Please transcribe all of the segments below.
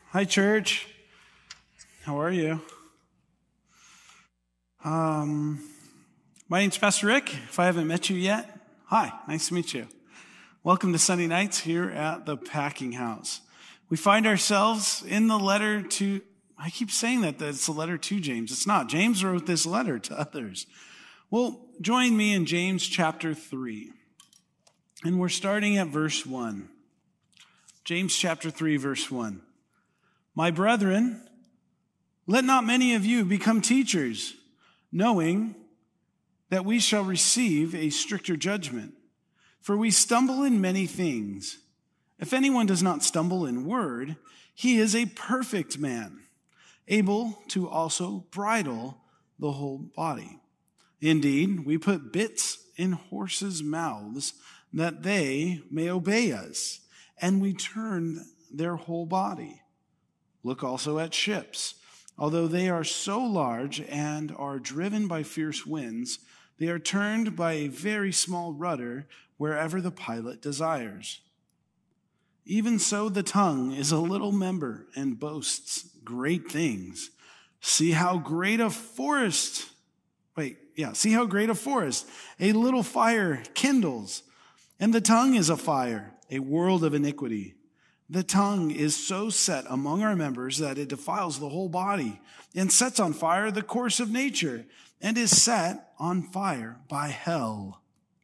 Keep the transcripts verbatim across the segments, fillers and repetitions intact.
Hi, church. How are you? Um, my name's Pastor Rick. If I haven't met you yet, hi, nice to meet you. Welcome to Sunday nights here at the Packing House. We find ourselves in the letter to, I keep saying that, that it's a letter to James. It's not. James wrote this letter to others. Well, join me in James chapter three. And we're starting at verse one. James chapter three, verse one. My brethren, let not many of you become teachers, knowing that we shall receive a stricter judgment. For we stumble in many things. If anyone does not stumble in word, he is a perfect man, able to also bridle the whole body. Indeed, we put bits in horses' mouths that they may obey us, and we turn their whole body. Look also at ships. Although they are so large and are driven by fierce winds, they are turned by a very small rudder wherever the pilot desires. Even so, the tongue is a little member and boasts great things. See how great a forest, wait, yeah, see how great a forest a little fire kindles. And the tongue is a fire, a world of iniquity. The tongue is so set among our members that it defiles the whole body and sets on fire the course of nature and is set on fire by hell.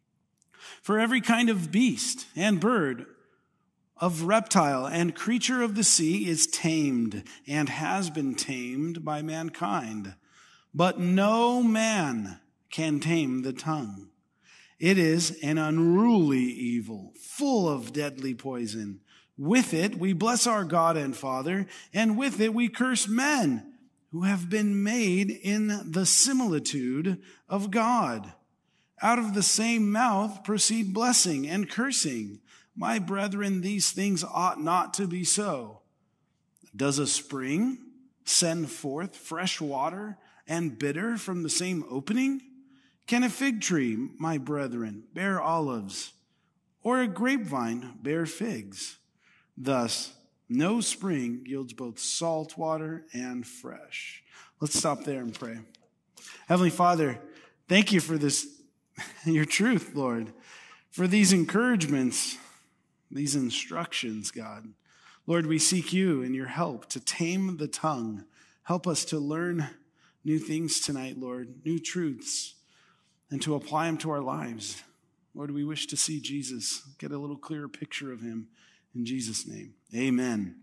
For every kind of beast and bird, of reptile and creature of the sea is tamed and has been tamed by mankind. But no man can tame the tongue. It is an unruly evil, full of deadly poison. With it we bless our God and Father, and with it we curse men who have been made in the similitude of God. Out of the same mouth proceed blessing and cursing. My brethren, these things ought not to be so. Does a spring send forth fresh water and bitter from the same opening? Can a fig tree, my brethren, bear olives, or a grapevine bear figs? Thus, no spring yields both salt water and fresh. Let's stop there and pray. Heavenly Father, thank you for this, your truth, Lord, for these encouragements, these instructions, God. Lord, we seek you and your help to tame the tongue. Help us to learn new things tonight, Lord, new truths, and to apply them to our lives. Lord, we wish to see Jesus, get a little clearer picture of him. In Jesus' name, amen.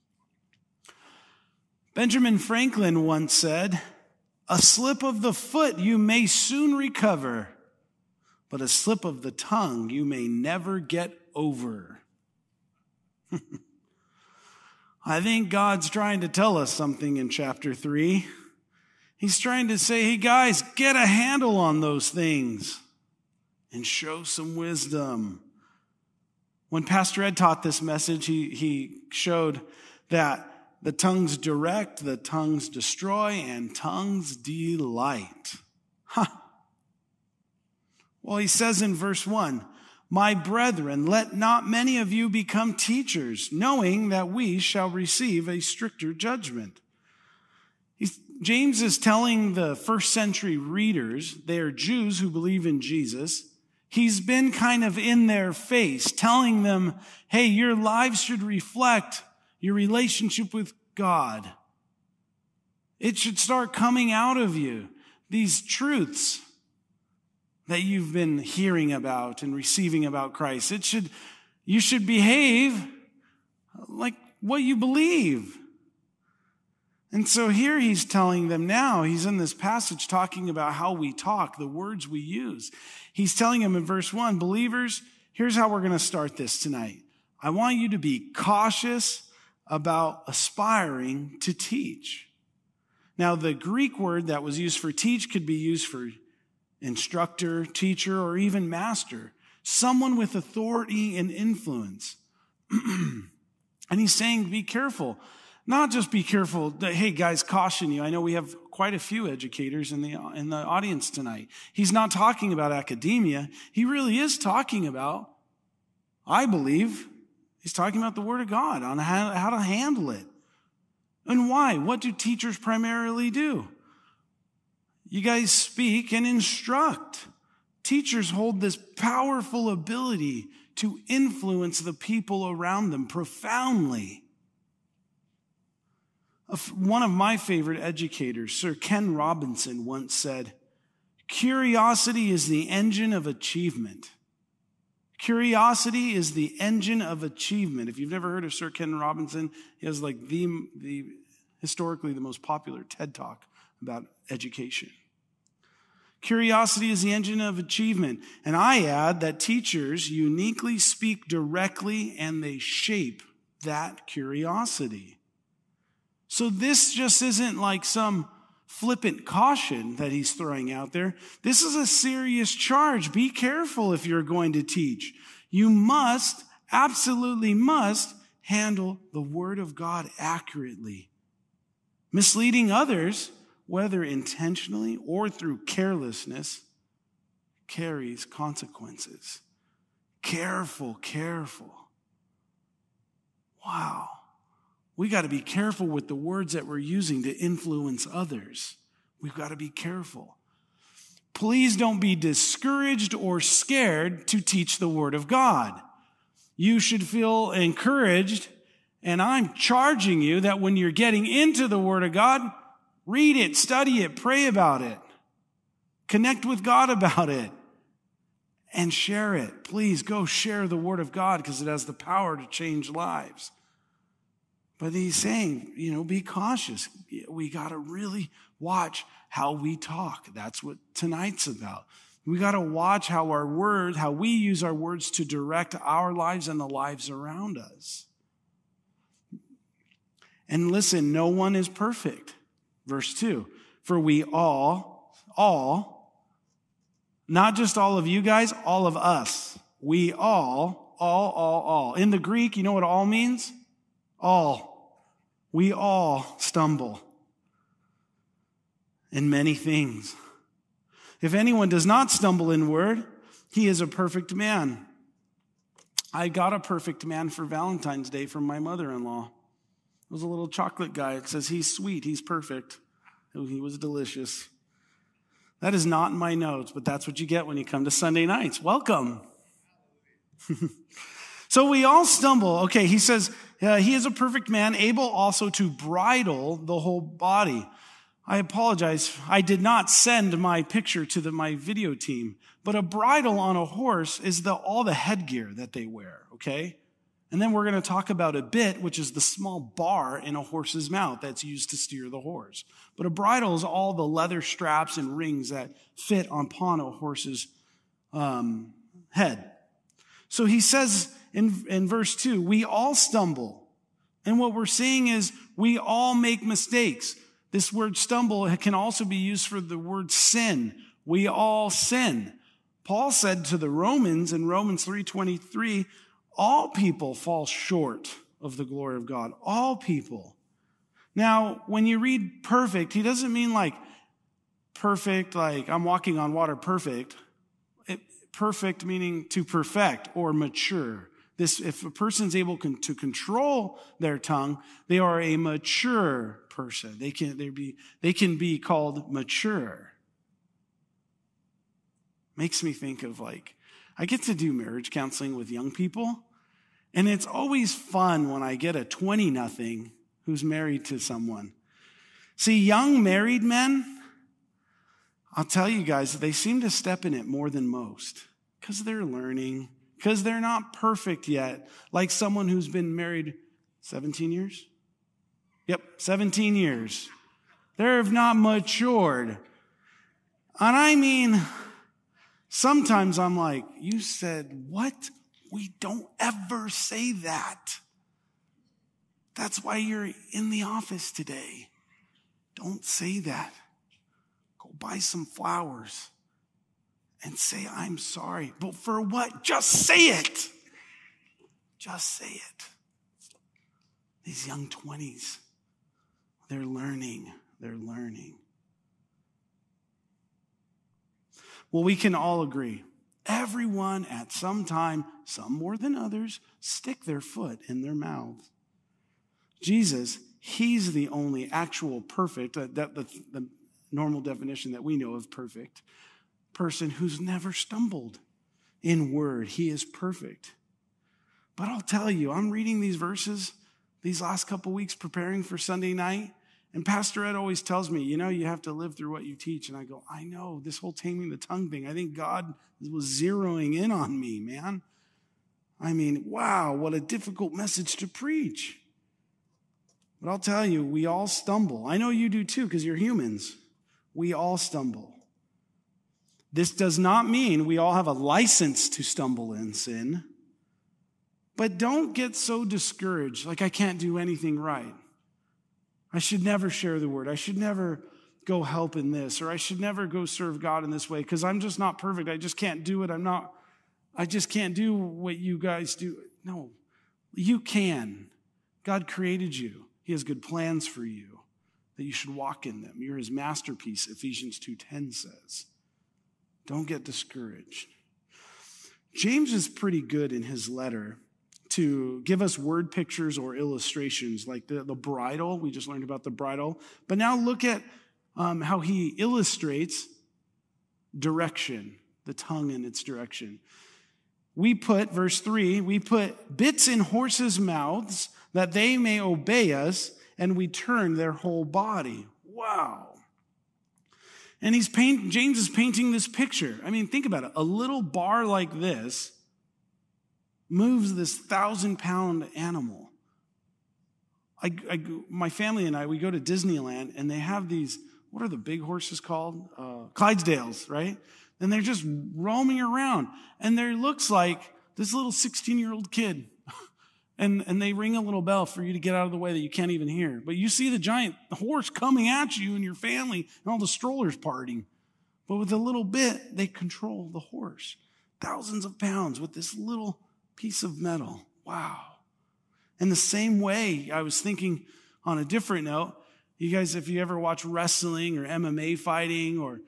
Benjamin Franklin once said, a slip of the foot you may soon recover, but a slip of the tongue you may never get over. I think God's trying to tell us something in chapter three. He's trying to say, hey guys, get a handle on those things and show some wisdom. When Pastor Ed taught this message, he, he showed that the tongues direct, the tongues destroy, and tongues delight. Huh. Well, he says in verse one, my brethren, let not many of you become teachers, knowing that we shall receive a stricter judgment. He's, James is telling the first century readers, they are Jews who believe in Jesus. He's been kind of in their face, telling them, hey, your lives should reflect your relationship with God. It should start coming out of you, these truths that you've been hearing about and receiving about Christ. It should, you should behave like what you believe. And so here he's telling them now, he's in this passage talking about how we talk, the words we use. He's telling them in verse one, believers, here's how we're going to start this tonight. I want you to be cautious about aspiring to teach. Now, the Greek word that was used for teach could be used for instructor, teacher, or even master, someone with authority and influence. And he's saying, be careful. Not just be careful, hey guys, caution you. I know we have quite a few educators in the in the audience tonight. He's not talking about academia. He really is talking about, I believe, he's talking about the Word of God, on how, how to handle it. And why? What do teachers primarily do? You guys speak and instruct. Teachers hold this powerful ability to influence the people around them profoundly. One of my favorite educators, Sir Ken Robinson, once said, "Curiosity is the engine of achievement." Curiosity is the engine of achievement. If you've never heard of Sir Ken Robinson, he has like the, the historically the most popular TED Talk about education. Curiosity is the engine of achievement. And I add that teachers uniquely speak directly and they shape that curiosity. So this just isn't like some flippant caution that he's throwing out there. This is a serious charge. Be careful if you're going to teach. You must, absolutely must, handle the Word of God accurately. Misleading others, whether intentionally or through carelessness, carries consequences. Careful, careful. Wow. We got to be careful with the words that we're using to influence others. We've got to be careful. Please don't be discouraged or scared to teach the Word of God. You should feel encouraged, and I'm charging you that when you're getting into the Word of God, read it, study it, pray about it, connect with God about it, and share it. Please go share the Word of God because it has the power to change lives. But he's saying, you know, be cautious. We got to really watch how we talk. That's what tonight's about. We got to watch how our words, how we use our words to direct our lives and the lives around us. And listen, no one is perfect. Verse two, for we all, all, not just all of you guys, all of us. We all, all, all, all. In the Greek, you know what all means? All. We all stumble in many things. If anyone does not stumble in word, he is a perfect man. I got a perfect man for Valentine's Day from my mother-in-law. It was a little chocolate guy. It says he's sweet, he's perfect. He was delicious. That is not in my notes, but that's what you get when you come to Sunday nights. Welcome. So we all stumble. Okay, he says, uh, he is a perfect man, able also to bridle the whole body. I apologize. I did not send my picture to the, my video team, but a bridle on a horse is the, all the headgear that they wear, okay? And then we're going to talk about a bit, which is the small bar in a horse's mouth that's used to steer the horse. But a bridle is all the leather straps and rings that fit upon a horse's um, head. So he says in, in verse two, we all stumble. And what we're saying is we all make mistakes. This word stumble can also be used for the word sin. We all sin. Paul said to the Romans in Romans three twenty-three, all people fall short of the glory of God. All people. Now, when you read perfect, he doesn't mean like perfect, like I'm walking on water perfect. It, perfect meaning to perfect or mature. This, if a person's able con- to control their tongue, they are a mature person. They can, they be, they can be called mature. Makes me think of like, I get to do marriage counseling with young people, and it's always fun when I get a twenty-nothing who's married to someone. See, young married men, I'll tell you guys, they seem to step in it more than most because they're learning, because they're not perfect yet, like someone who's been married seventeen years? Yep, seventeen years. They have not matured. And I mean, sometimes I'm like, you said what? We don't ever say that. That's why you're in the office today. Don't say that. Go buy some flowers and say, I'm sorry. But for what? Just say it. Just say it. These young twenties, they're learning. They're learning. Well, we can all agree. Everyone at some time, some more than others, stick their foot in their mouth. Jesus, He's the only actual perfect, uh, that the, the normal definition that we know of perfect, person who's never stumbled in word. He is perfect. But I'll tell you, I'm reading these verses these last couple weeks preparing for Sunday night, and Pastor Ed always tells me, you know, you have to live through what you teach. And I go, I know, this whole taming the tongue thing, I think God was zeroing in on me, man. I mean, wow, what a difficult message to preach. But I'll tell you, we all stumble. I know you do too, because you're humans. We all stumble. This does not mean we all have a license to stumble in sin. But don't get so discouraged, like I can't do anything right. I should never share the word. I should never go help in this, or I should never go serve God in this way, because I'm just not perfect. I just can't do it. I'm not, I just can't do what you guys do. No, you can. God created you. He has good plans for you, that you should walk in them. You're his masterpiece, Ephesians two ten says. Don't get discouraged. James is pretty good in his letter to give us word pictures or illustrations, like the, the bridle. We just learned about the bridle. But now look at um, how he illustrates direction, the tongue in its direction. We put, verse three, we put bits in horses' mouths that they may obey us, and we turn their whole body. Wow. And he's paint, James is painting this picture. I mean, think about it. A little bar like this moves this thousand-pound animal. I, I, my family and I, we go to Disneyland, and they have these, what are the big horses called? Uh, Clydesdales, right? And they're just roaming around. And there looks like this little sixteen-year-old kid. And, and they ring a little bell for you to get out of the way that you can't even hear. But you see the giant horse coming at you and your family and all the strollers partying. But with a little bit, they control the horse. Thousands of pounds with this little piece of metal. Wow. In the same way, I was thinking on a different note, you guys, if you ever watch wrestling or M M A fighting or,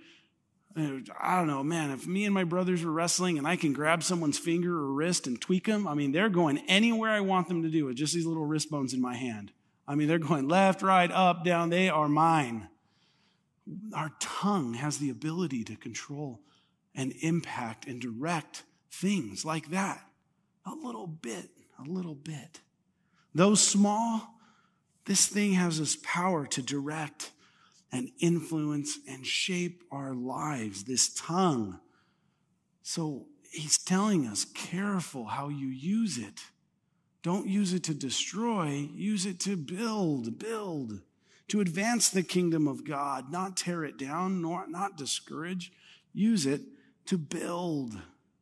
I don't know, man, if me and my brothers were wrestling and I can grab someone's finger or wrist and tweak them, I mean, they're going anywhere I want them to do with just these little wrist bones in my hand. I mean, they're going left, right, up, down. They are mine. Our tongue has the ability to control and impact and direct things like that. A little bit, a little bit. Though small, this thing has this power to direct and influence and shape our lives, this tongue. So he's telling us, careful how you use it. Don't use it to destroy, use it to build, build, to advance the kingdom of God, not tear it down, nor not discourage. Use it to build.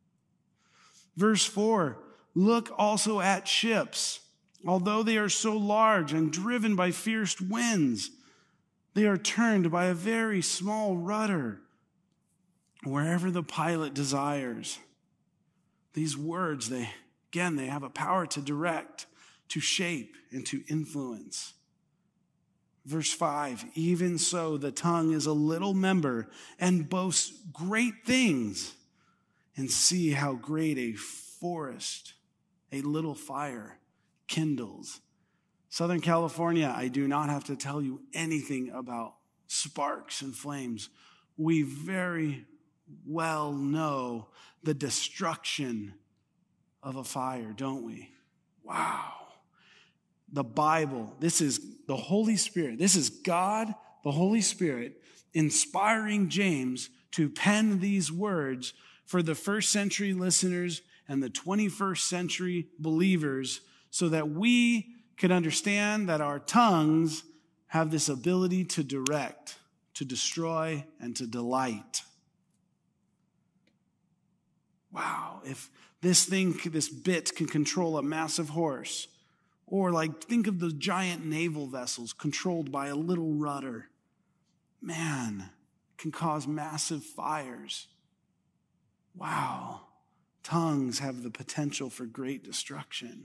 Verse four, look also at ships. Although they are so large and driven by fierce winds, they are turned by a very small rudder wherever the pilot desires. These words, they again, they have a power to direct, to shape, and to influence. Verse five, even so the tongue is a little member and boasts great things. And see how great a forest, a little fire kindles. Southern California, I do not have to tell you anything about sparks and flames. We very well know the destruction of a fire, don't we? Wow. The Bible, this is the Holy Spirit. This is God, the Holy Spirit, inspiring James to pen these words for the first century listeners and the twenty-first century believers, so that we could understand that our tongues have this ability to direct, to destroy, and to delight. Wow, if this thing, this bit can control a massive horse, or like think of the giant naval vessels controlled by a little rudder, man, can cause massive fires. Wow, tongues have the potential for great destruction.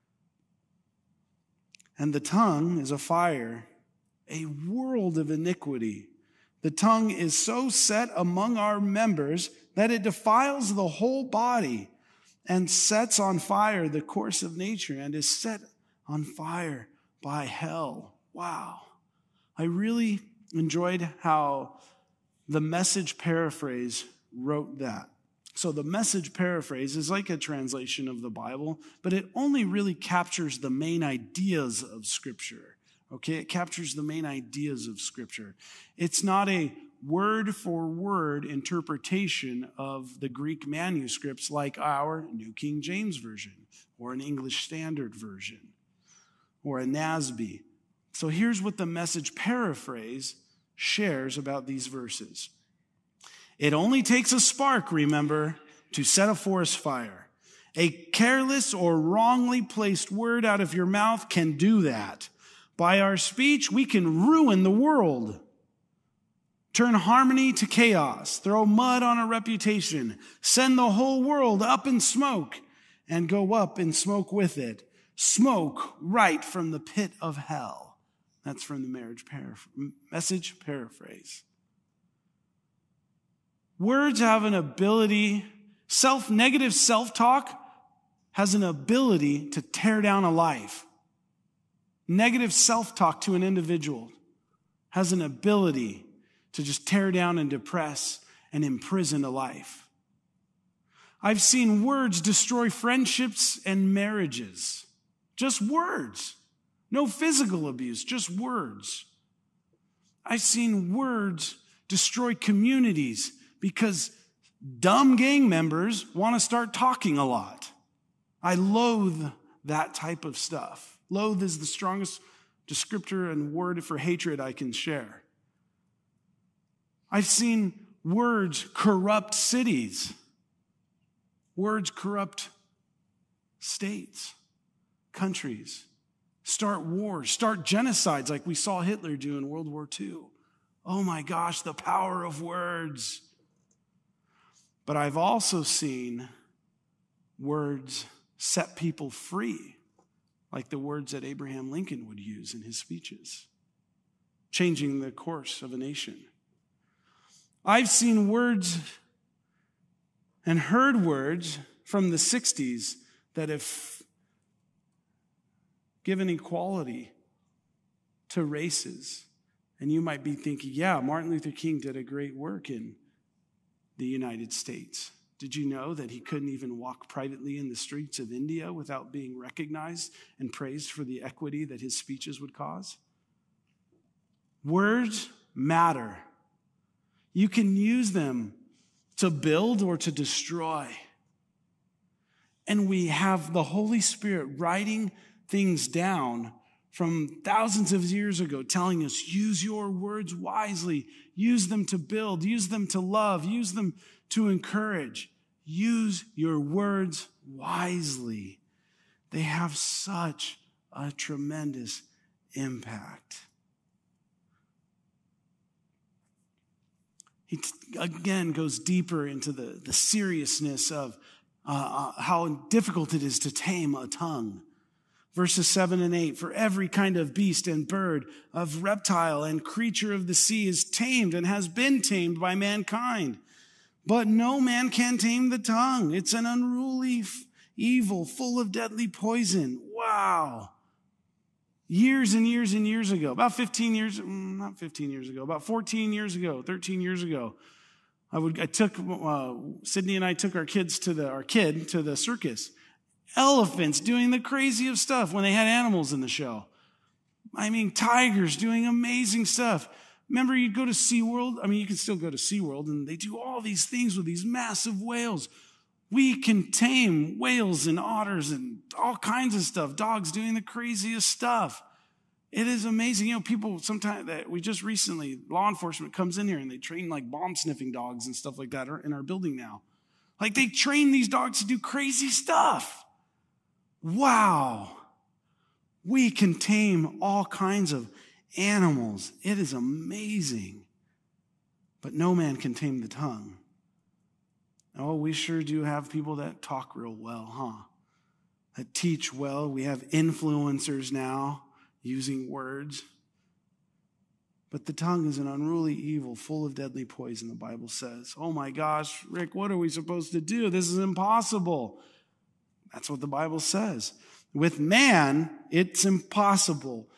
And the tongue is a fire, a world of iniquity. The tongue is so set among our members that it defiles the whole body and sets on fire the course of nature and is set on fire by hell. wow. I really enjoyed how the Message Paraphrase wrote that. So the Message Paraphrase is like a translation of the Bible, but it only really captures the main ideas of Scripture. Okay, it captures the main ideas of Scripture. It's not a word-for-word interpretation of the Greek manuscripts like our New King James Version or an English Standard Version or a N A S B. So here's what the Message Paraphrase shares about these verses. It only takes a spark, remember, to set a forest fire. A careless or wrongly placed word out of your mouth can do that. By our speech, we can ruin the world, turn harmony to chaos, throw mud on a reputation, send the whole world up in smoke, and go up in smoke with it. Smoke right from the pit of hell. That's from the marriage paraph- Message Paraphrase. Words have an ability, self, negative self-talk has an ability to tear down a life. Negative self-talk to an individual has an ability to just tear down and depress and imprison a life. I've seen words destroy friendships and marriages. Just words. No physical abuse, just words. I've seen words destroy communities because dumb gang members want to start talking a lot. I loathe that type of stuff. Loathe is the strongest descriptor and word for hatred I can share. I've seen words corrupt cities. Words corrupt states, countries, start wars, start genocides like we saw Hitler do in World War Two. Oh my gosh, the power of words. But I've also seen words set people free, like the words that Abraham Lincoln would use in his speeches, changing the course of a nation. I've seen words and heard words from the sixties that have given equality to races. And you might be thinking, yeah, Martin Luther King did a great work in the United States. Did you know that he couldn't even walk privately in the streets of India without being recognized and praised for the equity that his speeches would cause? Words matter. You can use them to build or to destroy. And we have the Holy Spirit writing things down from thousands of years ago, telling us, use your words wisely, use them to build, use them to love, use them to encourage. Use your words wisely. They have such a tremendous impact. He t- again goes deeper into the, the seriousness of uh, uh, how difficult it is to tame a tongue. Verses seven and eight, for every kind of beast and bird, of reptile and creature of the sea is tamed and has been tamed by mankind. But no man can tame the tongue. It's an unruly evil, full of deadly poison. Wow. Years and years and years ago, about fifteen years, not fifteen years ago, about fourteen years ago, thirteen years ago, I would, I took, uh, Sydney and I took our kids to the, our kid to the circus. Elephants doing the craziest stuff when they had animals in the show. I mean, tigers doing amazing stuff. Remember, you'd go to SeaWorld? I mean, you can still go to SeaWorld, and they do all these things with these massive whales. We can tame whales and otters and all kinds of stuff. Dogs doing the craziest stuff. It is amazing. You know, people sometimes, that we just recently, law enforcement comes in here and they train like bomb-sniffing dogs and stuff like that in our building now. Like they train these dogs to do crazy stuff. Wow. We can tame all kinds of animals. It is amazing. But no man can tame the tongue. Oh, we sure do have people that talk real well, huh? That teach well. We have influencers now using words. But the tongue is an unruly evil, full of deadly poison, the Bible says. Oh my gosh, Rick, what are we supposed to do? This is impossible. That's what the Bible says. With man, it's impossible.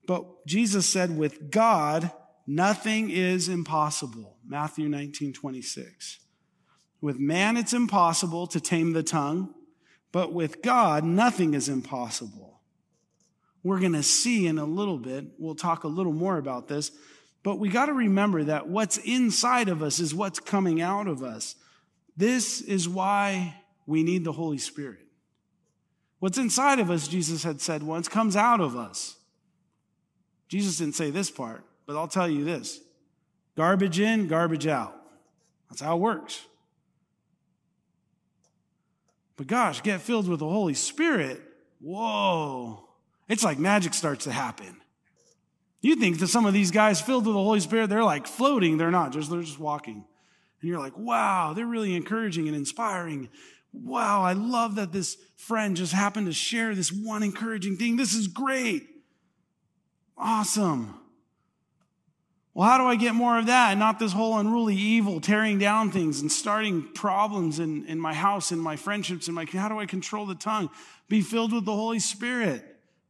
But Jesus said, with God, nothing is impossible. Matthew nineteen twenty-six. With man, it's impossible to tame the tongue, but with God, nothing is impossible. We're going to see in a little bit, we'll talk a little more about this, but we got to remember that what's inside of us is what's coming out of us. This is why we need the Holy Spirit. What's inside of us, Jesus had said once, comes out of us. Jesus didn't say this part, but I'll tell you this. Garbage in, garbage out. That's how it works. But gosh, get filled with the Holy Spirit. Whoa. It's like magic starts to happen. You think that some of these guys filled with the Holy Spirit, they're like floating. They're not. Just, they're just walking. And you're like, wow, they're really encouraging and inspiring. Wow, I love that this friend just happened to share this one encouraging thing. This is great. Awesome. Well, how do I get more of that and not this whole unruly evil, tearing down things and starting problems in, in my house, in my friendships, in my, how do I control the tongue? Be filled with the Holy Spirit.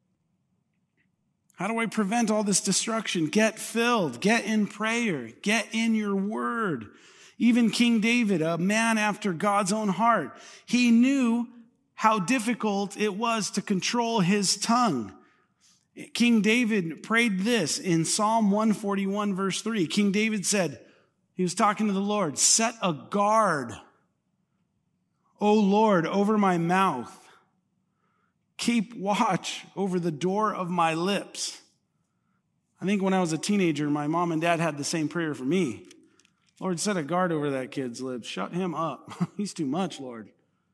How do I prevent all this destruction? Get filled. Get in prayer. Get in your word. Even King David, a man after God's own heart, he knew how difficult it was to control his tongue. King David prayed this in Psalm one forty-one, verse three. King David said, he was talking to the Lord, set a guard, O Lord, over my mouth. Keep watch over the door of my lips. I think when I was a teenager, my mom and dad had the same prayer for me. Lord, set a guard over that kid's lips. Shut him up. He's too much, Lord.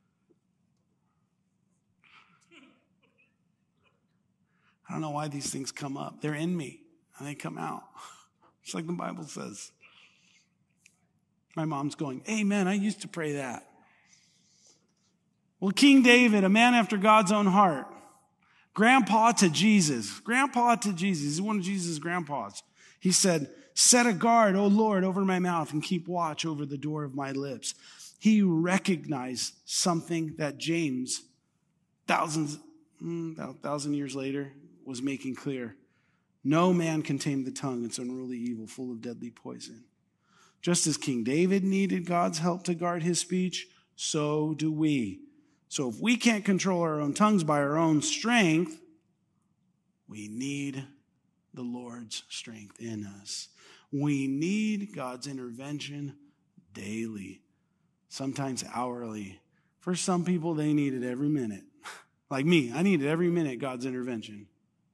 I don't know why these things come up. They're in me, and they come out. Just like the Bible says. My mom's going, amen, I used to pray that. Well, King David, a man after God's own heart, grandpa to Jesus, grandpa to Jesus, he's one of Jesus' grandpas. He said, set a guard, O Lord, over my mouth and keep watch over the door of my lips. He recognized something that James, thousands, about a thousand years later, was making clear. No man can tame the tongue. It's unruly evil, full of deadly poison. Just as King David needed God's help to guard his speech, so do we. So if we can't control our own tongues by our own strength, we need the Lord's strength in us. We need God's intervention daily, sometimes hourly. For some people, they need it every minute. Like me, I need it every minute, God's intervention.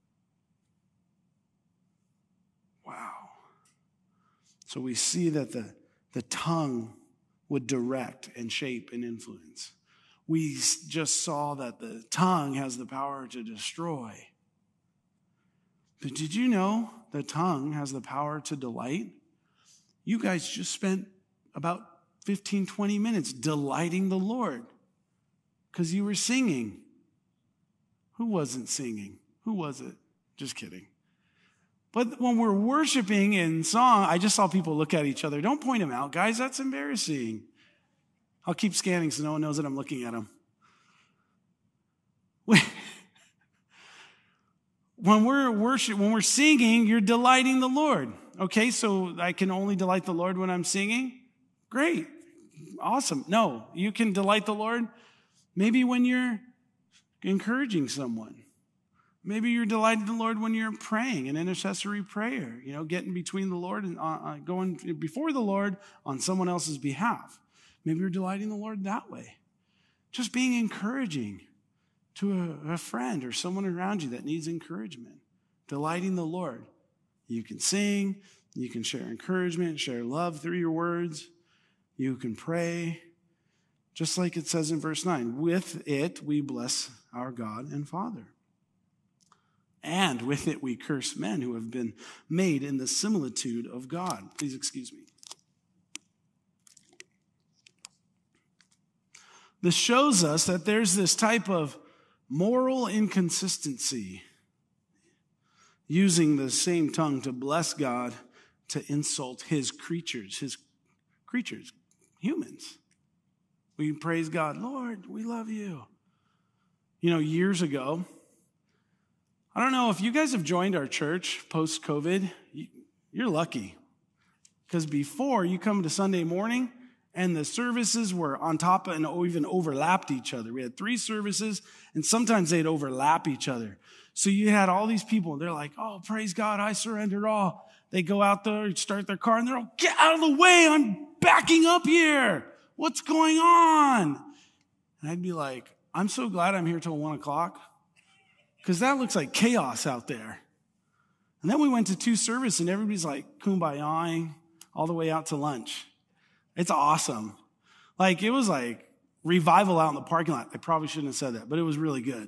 Wow. So we see that the, the tongue would direct and shape and influence. We just saw that the tongue has the power to destroy. But did you know the tongue has the power to delight? You guys just spent about fifteen, twenty minutes delighting the Lord because you were singing. Who wasn't singing? Who was it? Just kidding. But when we're worshiping in song, I just saw people look at each other. Don't point them out, guys. That's embarrassing. I'll keep scanning so no one knows that I'm looking at them. When we're worship, when we're singing, you're delighting the Lord. Okay, so I can only delight the Lord when I'm singing? Great. Awesome. No, you can delight the Lord maybe when you're encouraging someone. Maybe you're delighting the Lord when you're praying an intercessory prayer, you know, getting between the Lord and uh, going before the Lord on someone else's behalf. Maybe you're delighting the Lord that way. Just being encouraging to a, a friend or someone around you that needs encouragement. Delighting the Lord. You can sing, you can share encouragement, share love through your words. You can pray. Just like it says in verse nine, with it we bless our God and Father. And with it we curse men who have been made in the similitude of God. Please excuse me. This shows us that there's this type of moral inconsistency using the same tongue to bless God, to insult his creatures, his creatures, humans. We praise God, Lord, we love you. You know, years ago, I don't know if you guys have joined our church post-COVID. You're lucky. Because before, you come to Sunday morning, and the services were on top of and even overlapped each other. We had three services, and sometimes they'd overlap each other. So you had all these people, and they're like, oh, praise God, I surrendered all. They go out there, start their car, and they're all, get out of the way, I'm backing up here. What's going on? And I'd be like, I'm so glad I'm here till one o'clock, because that looks like chaos out there. And then we went to two services, and everybody's like kumbaya-ing all the way out to lunch. It's awesome. Like, it was like revival out in the parking lot. I probably shouldn't have said that, but it was really good.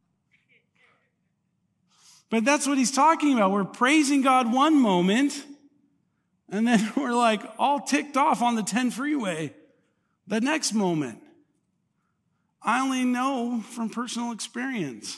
But that's what he's talking about. We're praising God one moment, and then we're like all ticked off on the ten freeway the next moment. I only know from personal experience.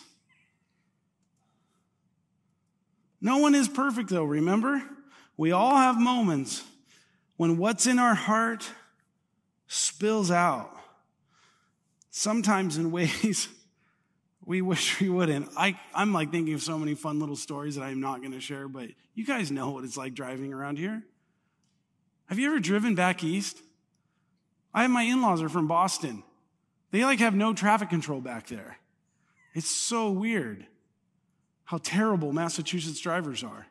No one is perfect, though, remember? We all have moments when what's in our heart spills out, sometimes in ways we wish we wouldn't. I, I'm like thinking of so many fun little stories that I'm not going to share, but you guys know what it's like driving around here. Have you ever driven back east? I have my in-laws are from Boston. They like have no traffic control back there. It's so weird how terrible Massachusetts drivers are.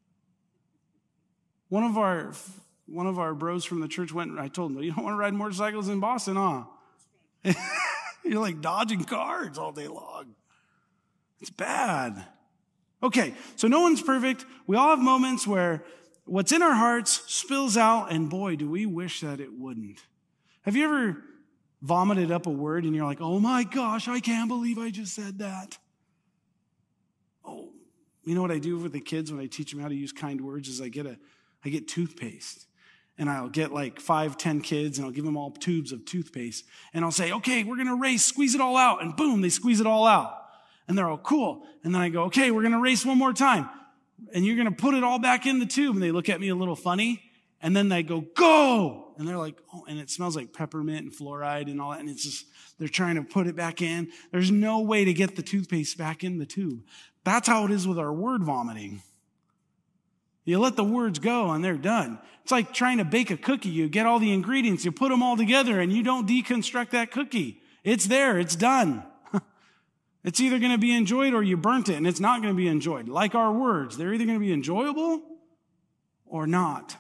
One of our one of our bros from the church went, I told him, you don't want to ride motorcycles in Boston, huh? You're like dodging cars all day long. It's bad. Okay, so no one's perfect. We all have moments where what's in our hearts spills out, and boy, do we wish that it wouldn't. Have you ever vomited up a word and you're like, oh my gosh, I can't believe I just said that? Oh, you know what I do with the kids when I teach them how to use kind words is I get a, I get toothpaste. And I'll get like five, ten kids, and I'll give them all tubes of toothpaste. And I'll say, okay, we're going to race, squeeze it all out. And boom, they squeeze it all out. And they're all cool. And then I go, okay, we're going to race one more time. And you're going to put it all back in the tube. And they look at me a little funny. And then they go, go. And they're like, oh, and it smells like peppermint and fluoride and all that. And it's just, they're trying to put it back in. There's no way to get the toothpaste back in the tube. That's how it is with our word vomiting. You let the words go and they're done. It's like trying to bake a cookie. You get all the ingredients, you put them all together, and you don't deconstruct that cookie. It's there. It's done. It's either going to be enjoyed or you burnt it, and it's not going to be enjoyed. Like our words, they're either going to be enjoyable or not.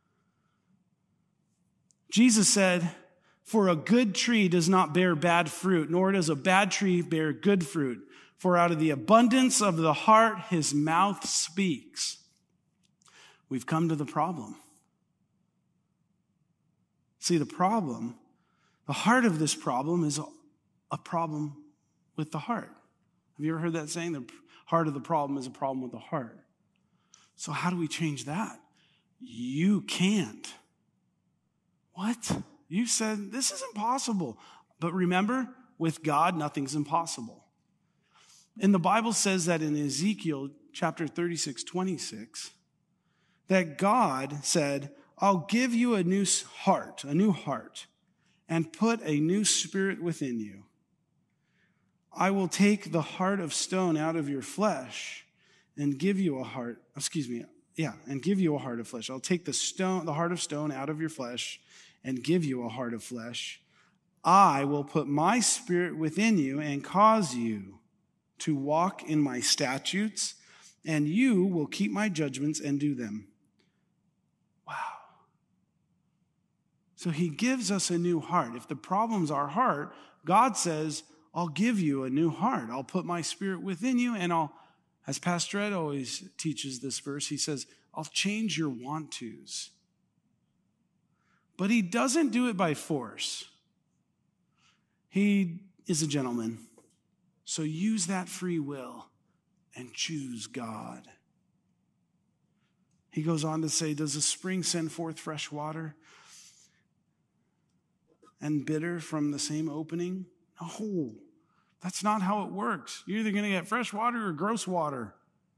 Jesus said, for a good tree does not bear bad fruit, nor does a bad tree bear good fruit. For out of the abundance of the heart, his mouth speaks. We've come to the problem. See, the problem, the heart of this problem is a problem with the heart. Have you ever heard that saying? The heart of the problem is a problem with the heart. So how do we change that? You can't. What? You said this is impossible. But remember, with God, nothing's impossible. And the Bible says that in Ezekiel chapter thirty-six, twenty-six, that God said, I'll give you a new heart, a new heart, and put a new spirit within you. I will take the heart of stone out of your flesh and give you a heart, excuse me, yeah, and give you a heart of flesh. I'll take the stone, the heart of stone out of your flesh and give you a heart of flesh. I will put my spirit within you and cause you to walk in my statutes, and you will keep my judgments and do them. Wow. So he gives us a new heart. If the problem's our heart, God says, I'll give you a new heart. I'll put my spirit within you, and I'll, as Pastor Ed always teaches this verse, he says, I'll change your want-tos. But he doesn't do it by force. He is a gentleman. So use that free will and choose God. He goes on to say, does a spring send forth fresh water and bitter from the same opening? No, that's not how it works. You're either going to get fresh water or gross water.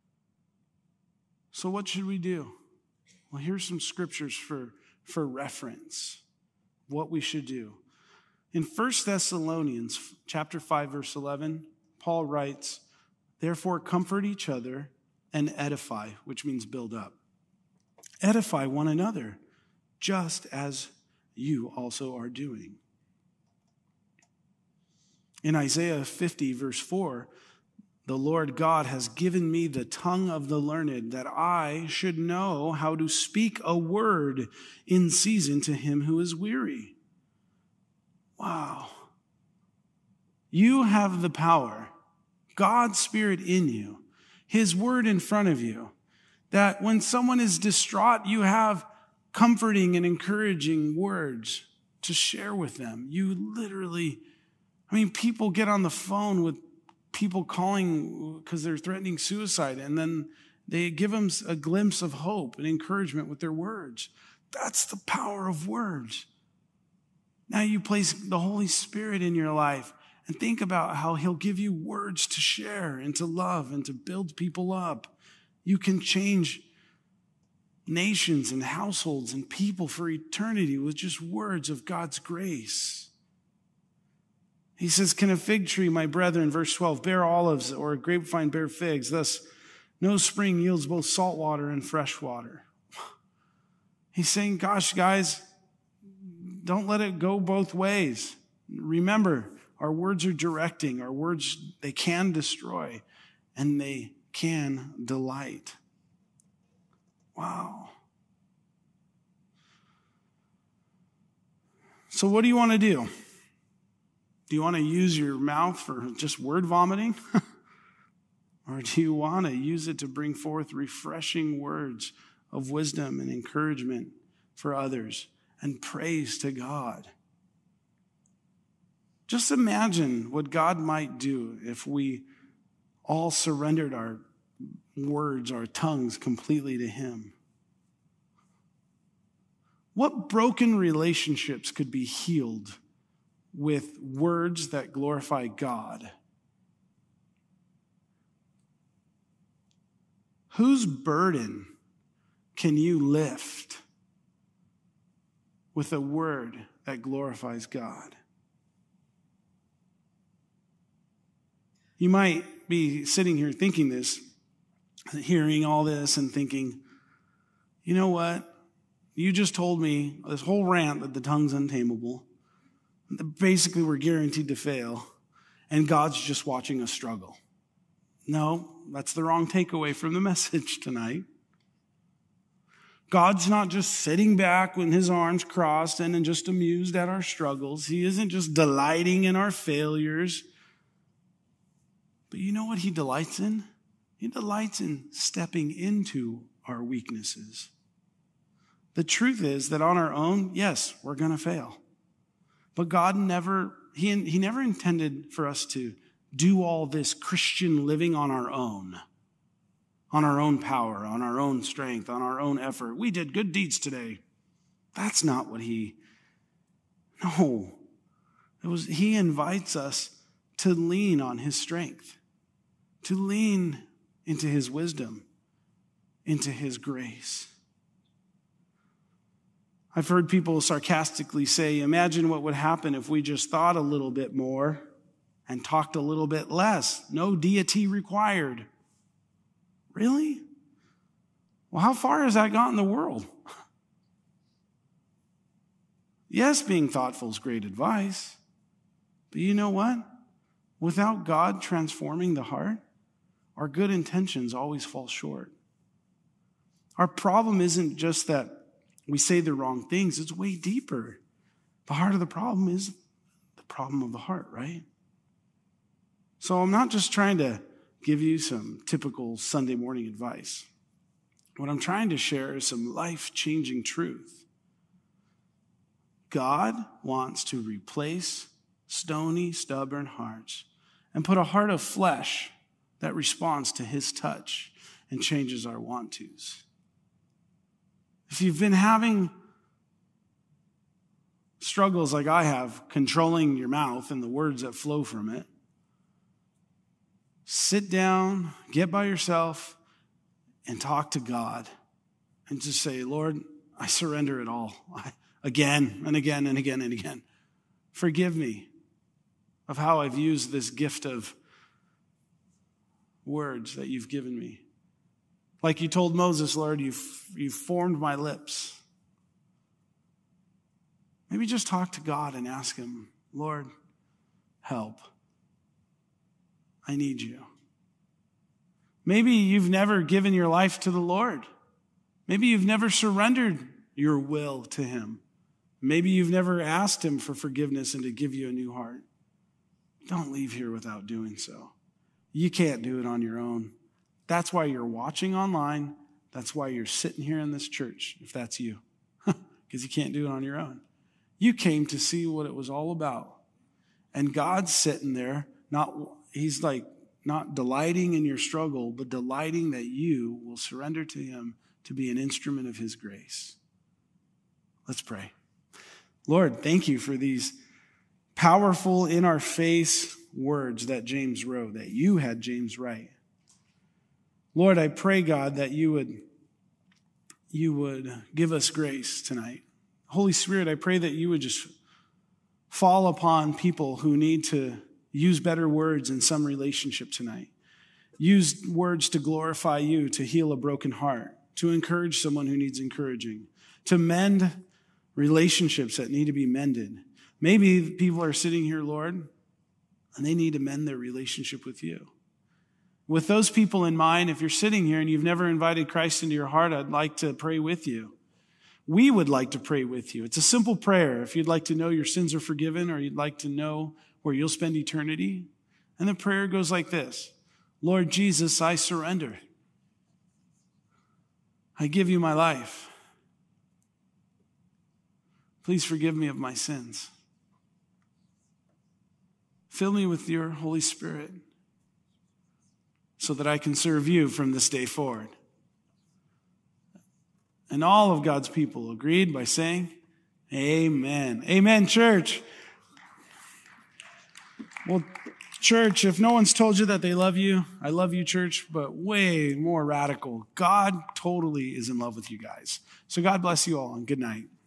So what should we do? Well, here's some scriptures for, for reference, what we should do. In First Thessalonians chapter five, verse eleven, Paul writes, Therefore, comfort each other and edify, which means build up. Edify one another, just as you also are doing. In Isaiah fifty, verse four, the Lord God has given me the tongue of the learned, that I should know how to speak a word in season to him who is weary. Wow. You have the power, God's Spirit in you, his word in front of you, that when someone is distraught, you have comforting and encouraging words to share with them. You literally, I mean, people get on the phone with people calling because they're threatening suicide, and then they give them a glimpse of hope and encouragement with their words. That's the power of words. Now you place the Holy Spirit in your life and think about how he'll give you words to share and to love and to build people up. You can change nations and households and people for eternity with just words of God's grace. He says, can a fig tree, my brethren, verse twelve, bear olives, or a grapevine bear figs? Thus, no spring yields both salt water and fresh water. He's saying, gosh, guys, don't let it go both ways. Remember, our words are directing. Our words, they can destroy, and they can delight. Wow. So what do you want to do? Do you want to use your mouth for just word vomiting? Or do you want to use it to bring forth refreshing words of wisdom and encouragement for others and praise to God? Just imagine what God might do if we all surrendered our words, our tongues completely to him. What broken relationships could be healed with words that glorify God? Whose burden can you lift with a word that glorifies God? You might be sitting here thinking this, hearing all this and thinking, you know what? You just told me this whole rant that the tongue's untamable. Basically, we're guaranteed to fail, and God's just watching us struggle. No, that's the wrong takeaway from the message tonight. God's not just sitting back with his arms crossed and just amused at our struggles. He isn't just delighting in our failures. But you know what he delights in? He delights in stepping into our weaknesses. The truth is that on our own, yes, we're going to fail. But God never, he, he never intended for us to do all this Christian living on our own, on our own power, on our own strength, on our own effort. We did good deeds today. That's not what he, no. It was, he invites us to lean on his strength, to lean into his wisdom, into his grace. I've heard people sarcastically say, imagine what would happen if we just thought a little bit more and talked a little bit less. No deity required. Really? Well, how far has that got in the world? Yes, being thoughtful is great advice. But you know what? Without God transforming the heart, our good intentions always fall short. Our problem isn't just that we say the wrong things. It's way deeper. The heart of the problem is the problem of the heart, right? So I'm not just trying to give you some typical Sunday morning advice. What I'm trying to share is some life-changing truth. God wants to replace stony, stubborn hearts and put a heart of flesh that responds to his touch and changes our want-tos. If you've been having struggles like I have, controlling your mouth and the words that flow from it, sit down, get by yourself, and talk to God. And just say, Lord, I surrender it all. I, again and again and again and again. Forgive me of how I've used this gift of words that you've given me. Like you told Moses, Lord, you've, you've formed my lips. Maybe just talk to God and ask him, Lord, help. I need you. Maybe you've never given your life to the Lord. Maybe you've never surrendered your will to him. Maybe you've never asked him for forgiveness and to give you a new heart. Don't leave here without doing so. You can't do it on your own. That's why you're watching online. That's why you're sitting here in this church, if that's you, because you can't do it on your own. You came to see what it was all about. And God's sitting there, not he's like not delighting in your struggle, but delighting that you will surrender to him to be an instrument of his grace. Let's pray. Lord, thank you for these powerful, in-our-face words that James wrote, that you had James write. Lord, I pray, God, that you would, you would give us grace tonight. Holy Spirit, I pray that you would just fall upon people who need to use better words in some relationship tonight. Use words to glorify you, to heal a broken heart, to encourage someone who needs encouraging, to mend relationships that need to be mended. Maybe people are sitting here, Lord, and they need to mend their relationship with you. With those people in mind, if you're sitting here and you've never invited Christ into your heart, I'd like to pray with you. We would like to pray with you. It's a simple prayer. If you'd like to know your sins are forgiven or you'd like to know where you'll spend eternity. And the prayer goes like this. Lord Jesus, I surrender. I give you my life. Please forgive me of my sins. Fill me with your Holy Spirit so that I can serve you from this day forward. And all of God's people agreed by saying, amen. Amen, church. Well, church, if no one's told you that they love you, I love you, church, but way more radical. God totally is in love with you guys. So God bless you all and good night.